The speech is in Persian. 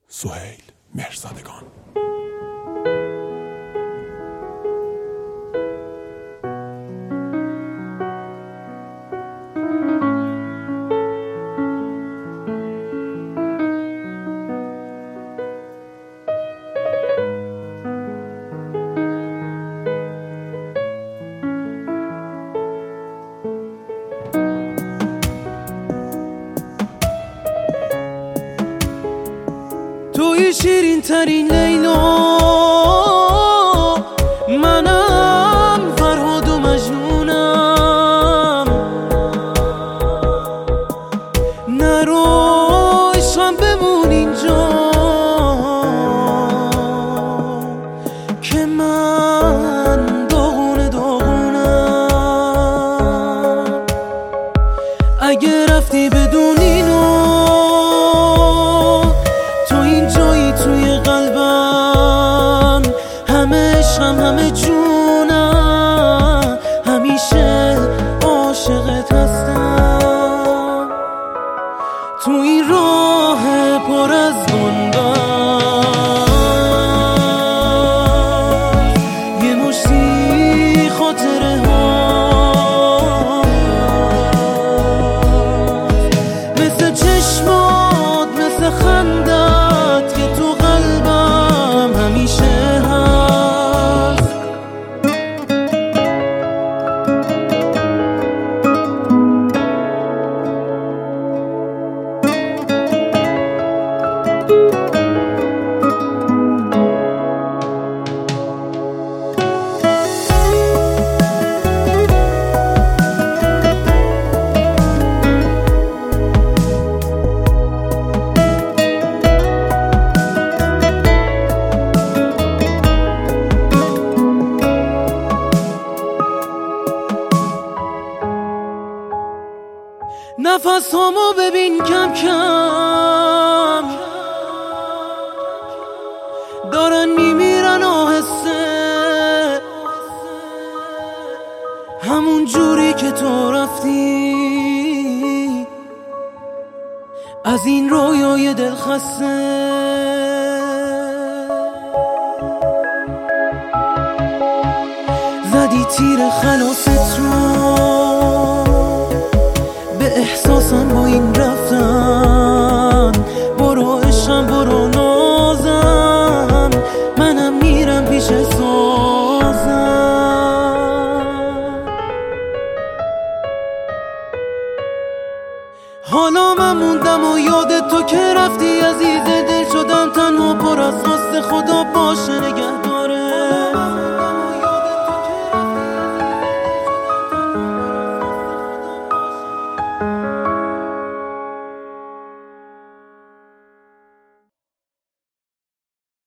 سهیل مهرزادگان. توی شیرین ترین لیلا، منم فرهاد و مجنونم. نرو عشقم بمون اینجا که من داغونم. اگه رفتی بدون اینو، توی قلبم همه عشقم همه جونم، همیشه عاشقت هستم. تو این راه پر از بنبست یه مشتی خاطره ها، مثل چشمات مثل خندت که تو قلبم همیشه هست. نفس هامو ببین کم کم دارن میمیرن آهسته، همون جوری که تو رفتی از این رویای دل خسته. زدی تیر خلاصت رو، احساسم با این رفتن. برو عشقم برو نازم، منم میرم پیش سازم. حالا من موندم و یاد تو که رفتی